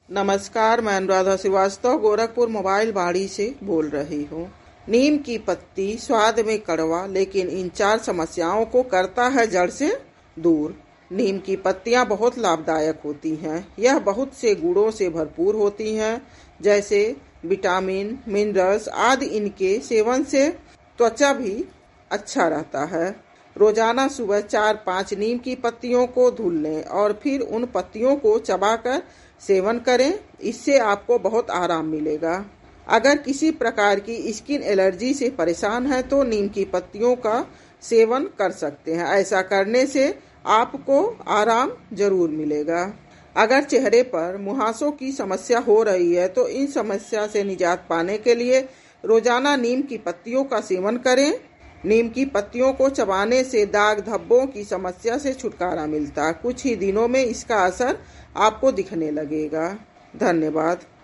नमस्कार, मैं अनुराधा श्रीवास्तव गोरखपुर मोबाइल बाड़ी से बोल रही हूँ। नीम की पत्ती स्वाद में कड़वा, लेकिन इन 4 समस्याओं को करता है जड़ से दूर। नीम की पत्तियाँ बहुत लाभदायक होती हैं। यह बहुत से गुणों से भरपूर होती हैं, जैसे विटामिन, मिनरल्स आदि। इनके सेवन से त्वचा भी अच्छा रहता है। रोजाना सुबह 4-5 नीम की पत्तियों को धुल लें और फिर उन पत्तियों को चबाकर सेवन करें। इससे आपको बहुत आराम मिलेगा। अगर किसी प्रकार की स्किन एलर्जी से परेशान है तो नीम की पत्तियों का सेवन कर सकते हैं। ऐसा करने से आपको आराम जरूर मिलेगा। अगर चेहरे पर मुहासों की समस्या हो रही है तो इन समस्या से निजात पाने के लिए रोजाना नीम की पत्तियों का सेवन करें। नीम की पत्तियों को चबाने से दाग धब्बों की समस्या से छुटकारा मिलता है। कुछ ही दिनों में इसका असर आपको दिखने लगेगा। धन्यवाद।